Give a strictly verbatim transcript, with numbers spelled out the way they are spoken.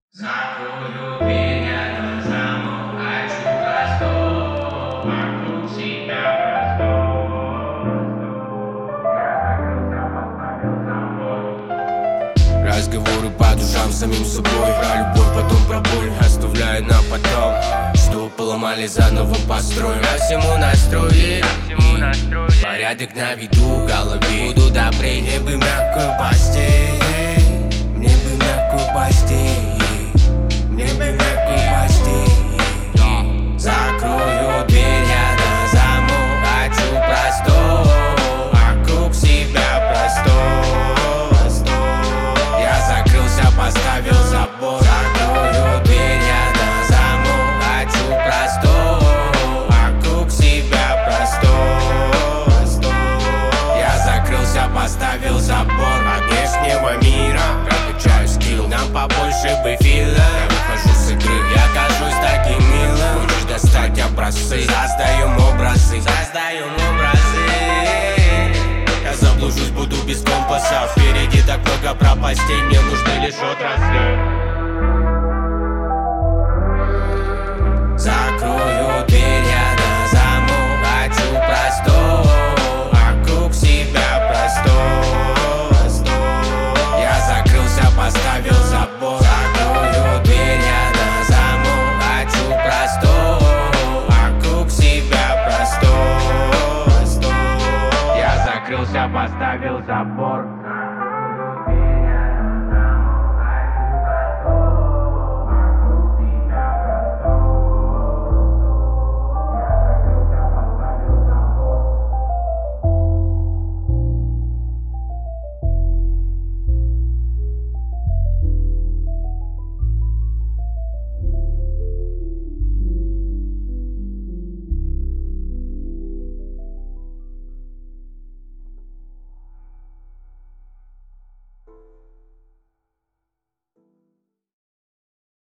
Закрою дверь, я на замок, хочу простор, вокруг себя простор. Я закрылся, поставил замок. Разговоры по душам с самим собой, про любовь, потом про боль, оставляя на потом. Что поломали, заново построим. Ко всему настроим, порядок на виду, в голове буду добрей. Мне бы мягкую постель, мне бы мягкую постель, мне бы мягкую постель. Закрою дверь, я на замок, хочу простор, вокруг себя простор. Я закрылся, поставил забор. Закрою дверь, я на замок, хочу простор, вокруг себя простор. Я закрылся, поставил забор от внешнего мира. Прокачаю скилл, нам побольше бы фила. Я выхожу с игры, я кажусь таким милым. Хочешь достать образцы, создаем образы, создаем образы. Я заблужусь, буду без компаса. Впереди так много пропастей, мне нужны лишь отрасли. Закрою дверь, я на замок, хочу простор, вокруг себя простор. Я закрылся, поставил забор. Закрою дверь, я на замок, хочу простор, вокруг себя простор. Я закрылся, поставил забор.